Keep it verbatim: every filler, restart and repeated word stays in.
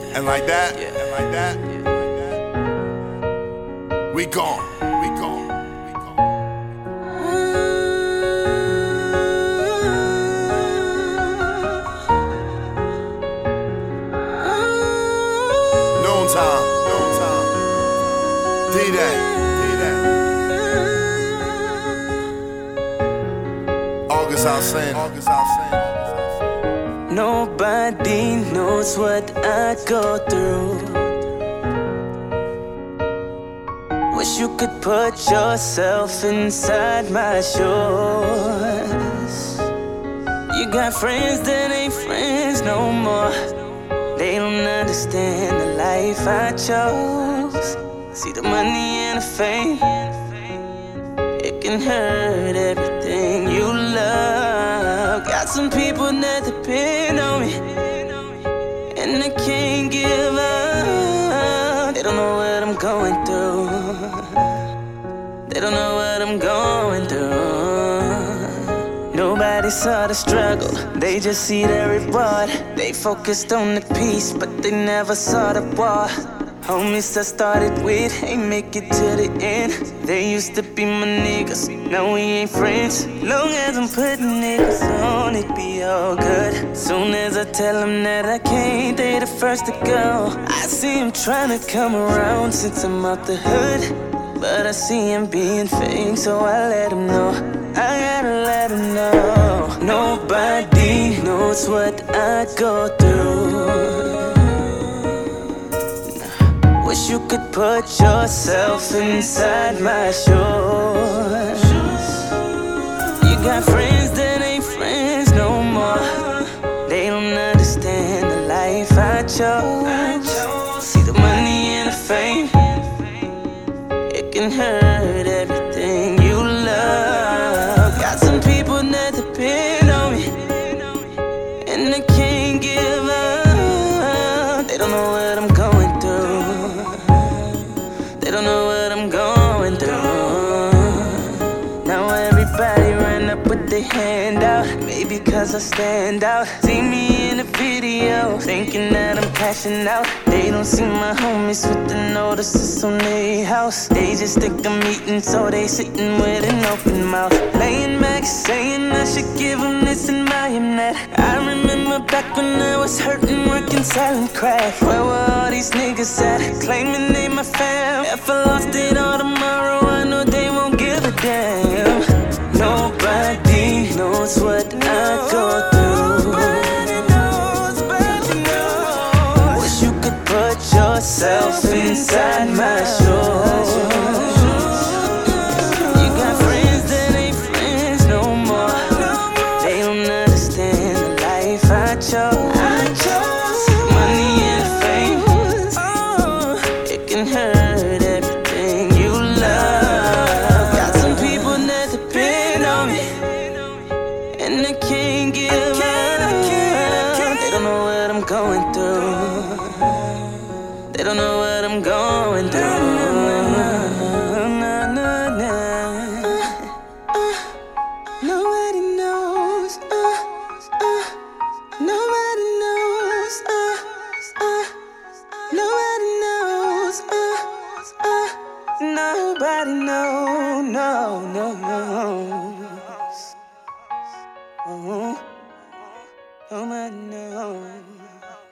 And like that, yeah. and like that, yeah. we gone, we gone, we gone. Noontime, noontime. D-Day, D-Day. August Alsina, August Alsina. Nobody knows what I go through. Wish you could put yourself inside my shoes. You got friends that ain't friends no more. They don't understand the life I chose. See the money and the fame, it can hurt everything you love. Got some people that depend on me, and they can't give up. They don't know what I'm going through. They don't know what I'm going through. Nobody saw the struggle, they just see the reward. They focused on the peace, but they never saw the war. Homies I started with ain't make it to the end. They used to be my niggas, now we ain't friends. Long as I'm putting niggas on, it be all good. Soon as I tell them that I can't, they the first to go. I see him trying to come around since I'm out the hood, but I see him being fake, so I let him know. I gotta let him know. Nobody knows what I go through. Wish you could put yourself inside my shoes. You got friends that ain't friends no more. They don't understand the life I chose. See the money and the fame, it can hurt everything you love. Got some people that depend on me, and they can't give up. They don't know what I'm going through. They don't know what I'm going through. Now everybody run up with their hand out, maybe cause I stand out. See me in a video, thinking that I'm cashing out. They don't see my homies with the notices on their house. They just think I'm eating, so they sitting with an open mouth. Laying back, saying I should give them this and buy them that. I remember back when I was hurting, working silent craft. Where were all these niggas at, claiming they my fam? If I lost it all tomorrow, I know they won't give a damn. Nobody knows what I go through. Wish you could put yourself inside my shoes. You got friends that ain't friends no more. They don't understand the life I chose. Money and fame, it can hurt everything you love. Got some people that depend on me, and they can't give up. They don't know what I'm going through. They don't know what I'm going through. Nah, nah, nah. Nobody knows. Uh, uh, nobody knows. Uh, uh, nobody knows. Uh, uh, nobody knows. No, no, knows. Oh, nobody knows.